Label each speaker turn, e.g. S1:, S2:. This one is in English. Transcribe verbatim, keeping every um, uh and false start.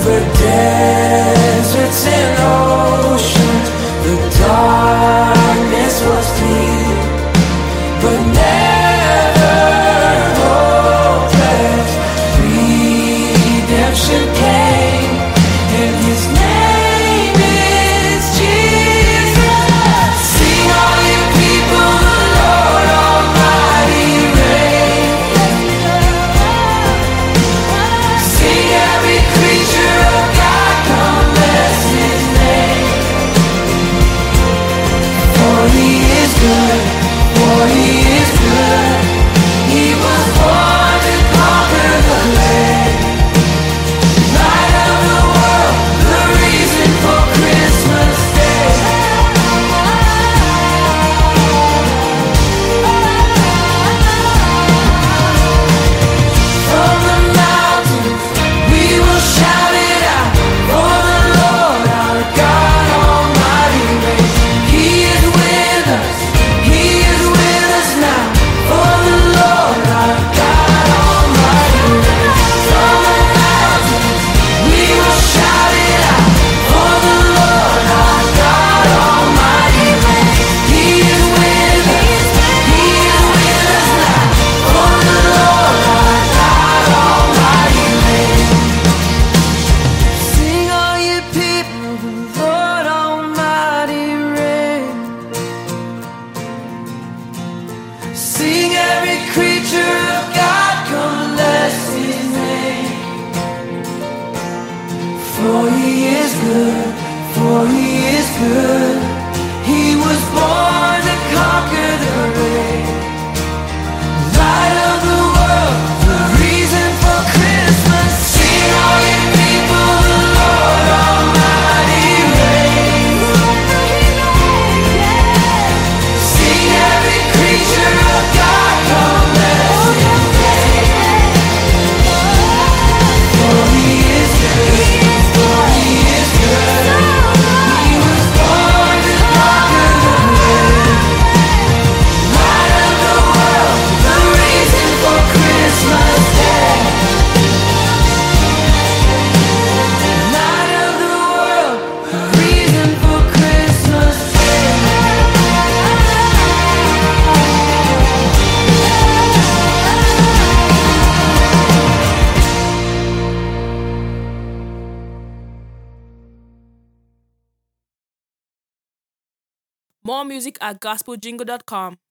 S1: over deserts and oceans, the darkness was deep, but never hopeless. Redemption came, and His name is Jesus. Sing, all you people, the Lord Almighty reigns. Sing, every creature of God, come bless His name. For He is good, for He is good. He was born to conquer the land. Light of the world, the reason for Christmas Day. From the mountains we will shout it out, for the Lord our God Almighty reigns. He is with us, He is with us now, for the Lord our God Almighty reigns. From the mountains we will shout it out, for the Lord our God Almighty reigns. He is with us, He is with us now, for the Lord our God Almighty reigns. Sing, all you people, the Lord Almighty reigns. Sing, every creature of God, come bless His name. For He is good, for He is good. He was born to conquer the rain. Light of the world, the reason for Christmas. Sing, all you people, the Lord Almighty reigns. Sing, every creature of God, come bless His name. For He is good, for He is good. He was born to conquer the rain. Light of the world, the reason for Christmas Day. Light of the world, the reason for Christmas Day.
S2: More music at gospel jingle dot com.